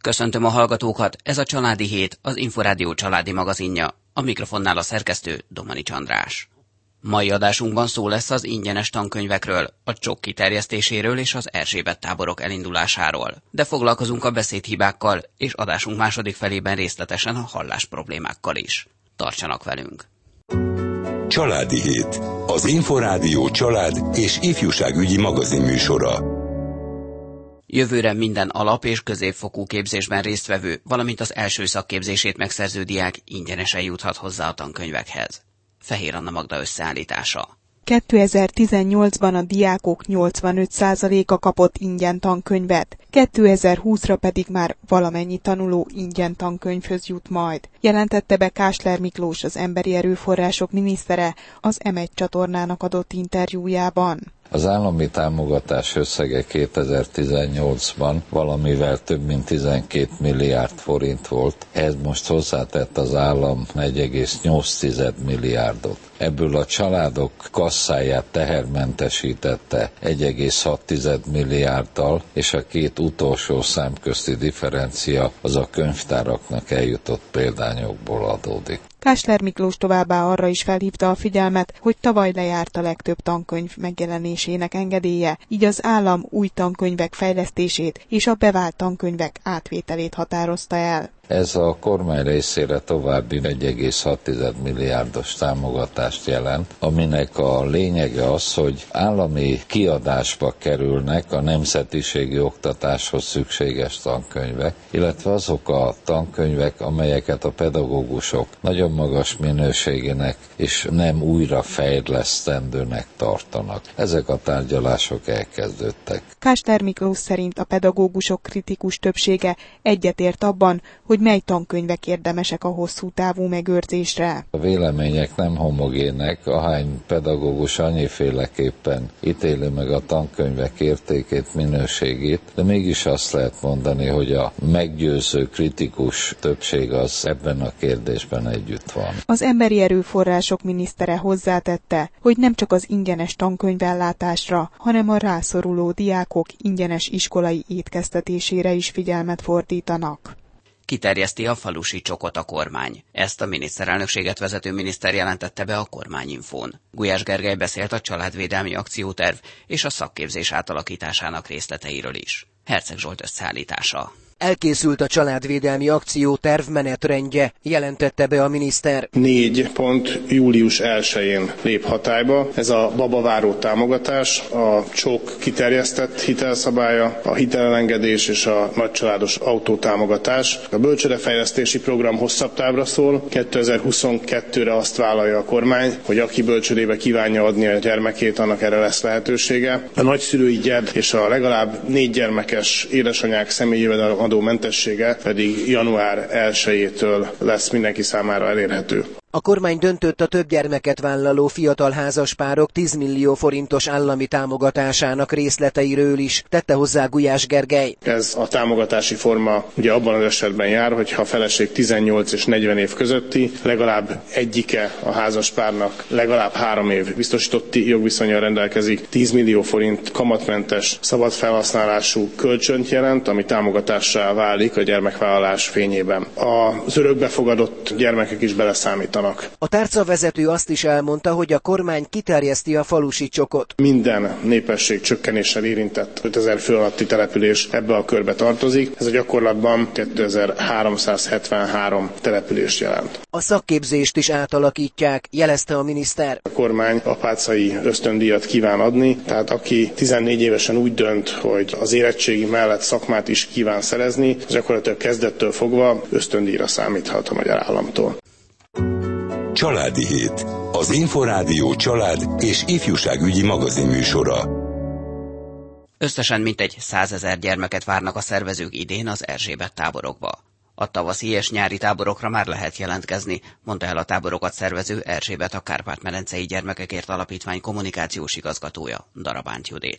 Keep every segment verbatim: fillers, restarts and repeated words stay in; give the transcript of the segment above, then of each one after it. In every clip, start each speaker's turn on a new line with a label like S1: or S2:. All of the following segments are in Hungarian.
S1: Köszöntöm a hallgatókat, ez a Családi Hét, az Inforádió családi magazinja, a mikrofonnál a szerkesztő Domanics András. Mai adásunkban szó lesz az ingyenes tankönyvekről, a csok kiterjesztéséről és az Erzsébet táborok elindulásáról. De foglalkozunk a beszédhibákkal, és adásunk második felében részletesen a hallás problémákkal is. Tartsanak velünk!
S2: Családi Hét, az Inforádió család és ifjúságügyi magazinműsora.
S1: Jövőre minden alap- és középfokú képzésben résztvevő, valamint az első szakképzését megszerző diák ingyenesen juthat hozzá a tankönyvekhez. Fehér Anna Magda összeállítása.
S3: kétezer-tizennyolcban a diákok nyolcvanöt százaléka kapott ingyen tankönyvet, kétezer-húszra pedig már valamennyi tanuló ingyen tankönyvhöz jut majd, jelentette be Kásler Miklós, az Emberi Erőforrások minisztere az em egy csatornának adott interjújában.
S4: Az állami támogatás összege kétezer-tizennyolcban valamivel több mint tizenkét milliárd forint volt, ehhez most hozzátett az állam egy egész nyolc milliárdot. Ebből a családok kasszáját tehermentesítette egy egész hat milliárddal, és a két utolsó számközti differencia az a könyvtáraknak eljutott példányokból adódik.
S3: Kásler Miklós továbbá arra is felhívta a figyelmet, hogy tavaly lejárt a legtöbb tankönyv megjelenésének engedélye, így az állam új tankönyvek fejlesztését és a bevált tankönyvek átvételét határozta el.
S4: Ez a kormány részére további egy egész hat milliárdos támogatást jelent, aminek a lényege az, hogy állami kiadásba kerülnek a nemzetiségi oktatáshoz szükséges tankönyvek, illetve azok a tankönyvek, amelyeket a pedagógusok nagyon magas minőségének és nem újra fejlesztendőnek tartanak. Ezek a tárgyalások elkezdődtek.
S3: Kásler Miklós szerint a pedagógusok kritikus többsége egyetért abban, hogy mely tankönyvek érdemesek a hosszú távú megőrzésre.
S4: A vélemények nem homogének, ahány pedagógus annyiféleképpen ítéli meg a tankönyvek értékét, minőségét, de mégis azt lehet mondani, hogy a meggyőző kritikus többség az ebben a kérdésben együtt van.
S3: Az Emberi Erőforrások minisztere hozzátette, hogy nem csak az ingyenes tankönyvellátásra, hanem a rászoruló diákok ingyenes iskolai étkeztetésére is figyelmet fordítanak.
S1: Kiterjeszti a falusi csokot a kormány. Ezt a miniszterelnökséget vezető miniszter jelentette be a Kormányinfón. Gulyás Gergely beszélt a családvédelmi akcióterv és a szakképzés átalakításának részleteiről is. Herceg Zsolt összeállítása.
S5: Elkészült a családvédelmi akcióterv menetrendje, jelentette be a miniszter.
S6: Négy pont július elsején lép hatályba. Ez a babaváró támogatás, a csok kiterjesztett hitelszabálya, a hitelelengedés és a nagycsaládos autótámogatás. A bölcsődefejlesztési program hosszabb távra szól. kétezer-huszonkettőre azt vállalja a kormány, hogy aki bölcsődébe kívánja adni a gyermekét, annak erre lesz lehetősége. A nagyszülői gyed és a legalább négy gyermekes édesanyák személyi jövedelem mentessége pedig január elsejétől lesz mindenki számára elérhető.
S5: A kormány döntött a több gyermeket vállaló fiatal házaspárok tíz millió forintos állami támogatásának részleteiről is, tette hozzá Gulyás Gergely.
S6: Ez a támogatási forma ugye abban az esetben jár, hogyha a feleség tizennyolc és negyven év közötti, legalább egyike a házaspárnak legalább három év biztosítotti jogviszonnyal rendelkezik, tíz millió forint kamatmentes, szabad felhasználású kölcsönt jelent, ami támogatássá válik a gyermekvállalás fényében. Az örökbefogadott gyermekek is beleszámítanak.
S5: A tárcavezető azt is elmondta, hogy a kormány kiterjeszti a falusi csokot.
S6: Minden népesség csökkenéssel érintett ötezer fő alatti település ebbe a körbe tartozik. Ez a gyakorlatban kétezer-háromszázhetvenhárom települést jelent.
S5: A szakképzést is átalakítják, jelezte a miniszter.
S6: A kormány apácai ösztöndíjat kíván adni, tehát aki tizennégy évesen úgy dönt, hogy az érettségi mellett szakmát is kíván szerezni, gyakorlatilag kezdettől fogva ösztöndíjra számíthat a magyar államtól.
S2: Családi Hét, az Inforádió család és ifjúságügyi magazinműsora.
S1: Összesen mintegy százezer gyermeket várnak a szervezők idén az Erzsébet táborokba. A tavaszi és nyári táborokra már lehet jelentkezni, mondta el a táborokat szervező Erzsébet a Kárpát-medencei Gyermekekért Alapítvány kommunikációs igazgatója, Darabánt Judit.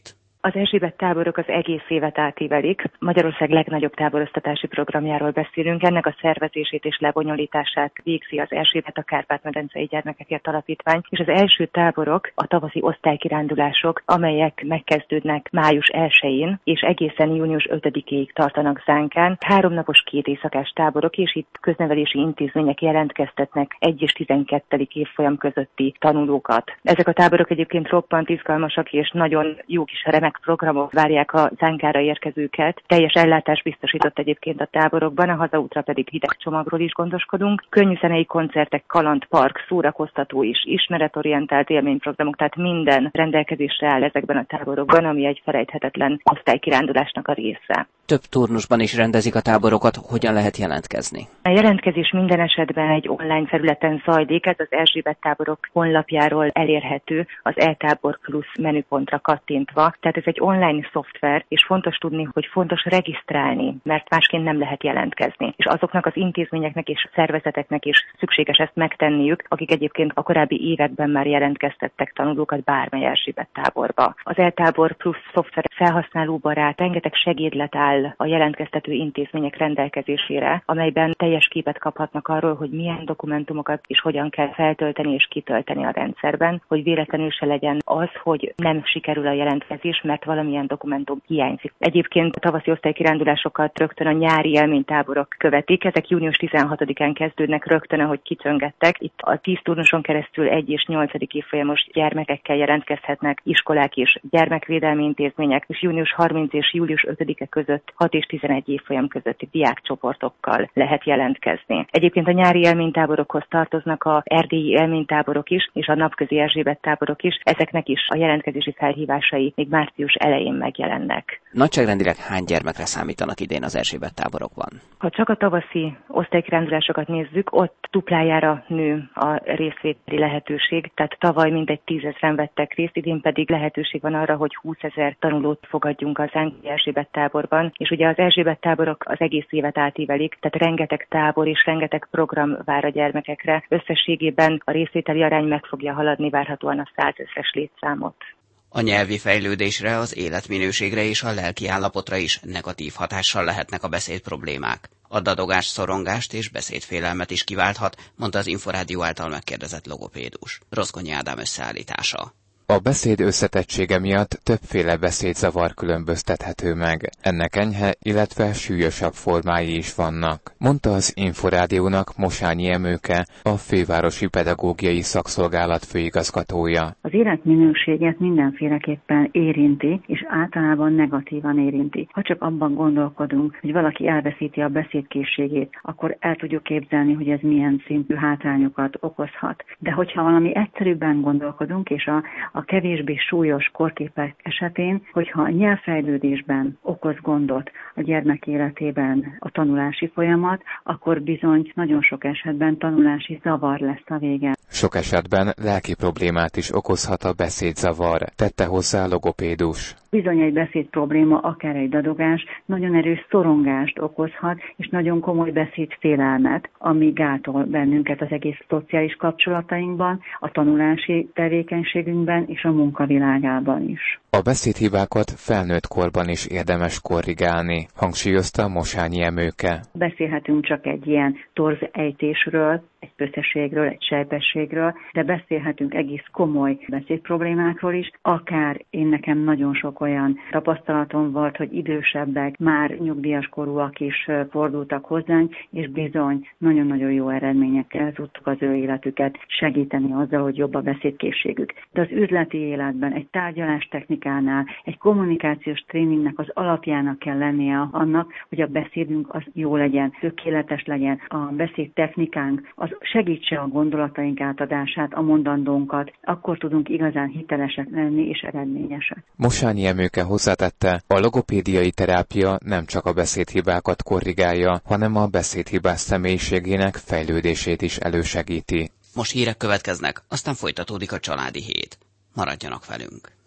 S7: Az Erzsébet táborok az egész évet átívelik. Magyarország legnagyobb táboroztatási programjáról beszélünk. Ennek a szervezését és lebonyolítását végzi az Erzsébet a Kárpát-medencei Gyermekekért Alapítvány, és az első táborok a tavaszi osztálykirándulások, amelyek megkezdődnek május elsején, és egészen június ötödikéig tartanak Zánkán. Háromnapos két éjszakás táborok, és itt köznevelési intézmények jelentkeztetnek egy és tizenkettedik évfolyam közötti tanulókat. Ezek a táborok egyébként roppant izgalmasak, és nagyon jó kis remek programok várják a Zánkára érkezőket. Teljes ellátás biztosított egyébként a táborokban, a hazaútra pedig hideg csomagról is gondoskodunk. Könnyű zenei koncertek, kalandpark, szórakoztató is, ismeretorientált élményprogramok, tehát minden rendelkezésre áll ezekben a táborokban, ami egy felejthetetlen osztálykirándulásnak a része.
S1: Több turnusban is rendezik a táborokat, hogyan lehet jelentkezni?
S7: A jelentkezés minden esetben egy online felületen zajlik, ez az Erzsébet táborok honlapjáról elérhető, az e-tábor plusz menüpontra kattintva. Tehát ez egy online szoftver, és fontos tudni, hogy fontos regisztrálni, mert másként nem lehet jelentkezni. És azoknak az intézményeknek és szervezeteknek is szükséges ezt megtenniük, akik egyébként a korábbi években már jelentkeztettek tanulókat bármely Erzsébet táborba. Az e-tábor plusz szoftver felhasználóbarát, rengeteg segédlet áll a jelentkeztető intézmények rendelkezésére, amelyben teljes képet kaphatnak arról, hogy milyen dokumentumokat és hogyan kell feltölteni és kitölteni a rendszerben, hogy véletlenül se legyen az, hogy nem sikerül a jelentkezés, mert valamilyen dokumentum hiányzik. Egyébként a tavaszi osztálykirándulásokat rögtön a nyári élménytáborok követik, ezek június tizenhatodikán kezdődnek rögtön, ahogy kicsöngettek. Itt a tíz turnuson keresztül egy és nyolcadik évfolyamos gyermekekkel jelentkezhetnek iskolák és gyermekvédelmi intézmények, és június harmincadika és július ötödike között hat és tizenegy évfolyam közötti diákcsoportokkal lehet jelentkezni. Egyébként a nyári élménytáborokhoz tartoznak a erdélyi élménytáborok is, és a napközi Erzsébet táborok is. Ezeknek is a jelentkezési felhívásai még március elején megjelennek.
S1: Nagyságrendileg hány gyermekre számítanak idén az Erzsébet táborokban?
S7: Ha csak a tavaszi osztálykirándulásokat nézzük, ott duplájára nő a részvételi lehetőség, tehát tavaly mintegy tízezren vettek részt, idén pedig lehetőség van arra, hogy húszezer tanulót fogadjunk az Zánki Erzsébet táborban, és ugye az Erzsébet táborok az egész évet átívelik, tehát rengeteg tábor és rengeteg program vár a gyermekekre. Összességében a részvételi arány meg fogja haladni várhatóan a százezres létszámot.
S1: A nyelvi fejlődésre, az életminőségre és a lelki állapotra is negatív hatással lehetnek a beszédproblémák. A dadogás, szorongást és beszédfélelmet is kiválthat, mondta az Inforádió által megkérdezett logopédus. Rozgonyi Ádám összeállítása.
S8: A beszéd összetettsége miatt többféle beszédzavar különböztethető meg. Ennek enyhe, illetve súlyosabb formái is vannak, mondta az Inforádiónak Mosányi Emőke, a Fővárosi Pedagógiai Szakszolgálat főigazgatója.
S9: Az életminőséget mindenféleképpen érinti, és általában negatívan érinti. Ha csak abban gondolkodunk, hogy valaki elveszíti a beszédkészségét, akkor el tudjuk képzelni, hogy ez milyen szintű hátrányokat okozhat. De hogyha valami egyszerűbben gondolkodunk, és a, a kevésbé súlyos kórképek esetén, hogyha a nyelvfejlődésben okoz gondot a gyermek életében a tanulási folyamat, akkor bizony nagyon sok esetben tanulási zavar lesz a vége.
S8: Sok esetben lelki problémát is okozhat a beszédzavar, tette hozzá a logopédus.
S9: Bizony egy beszéd probléma, akár egy dadogás, nagyon erős szorongást okozhat, és nagyon komoly beszédfélelmet, ami gátol bennünket az egész szociális kapcsolatainkban, a tanulási tevékenységünkben és a munkavilágában is.
S8: A beszédhibákat felnőtt korban is érdemes korrigálni, hangsúlyozta Mosányi Emőke.
S9: Beszélhetünk csak egy ilyen torz ejtésről, egy pösszeségről, egy sejpességről, de beszélhetünk egész komoly beszédproblémákról is. Akár én nekem nagyon sok olyan tapasztalatom volt, hogy idősebbek, már nyugdíjas korúak is fordultak hozzánk, és bizony nagyon-nagyon jó eredményekkel tudtuk az ő életüket segíteni azzal, hogy jobb a beszédkészségük. De az üzleti életben, egy tárgyalás technikánál, egy kommunikációs tréningnek az alapjának kell lennie annak, hogy a beszédünk az jó legyen, tökéletes legyen, a beszédtechnikánk az segítse a gondolataink átadását, a mondandónkat, akkor tudunk igazán hitelesek lenni és eredményesek.
S8: Mosányi Emőke hozzátette, a logopédiai terápia nem csak a beszédhibákat korrigálja, hanem a beszédhibás személyiségének fejlődését is elősegíti.
S1: Most hírek következnek, aztán folytatódik a Családi Hét. Maradjanak velünk!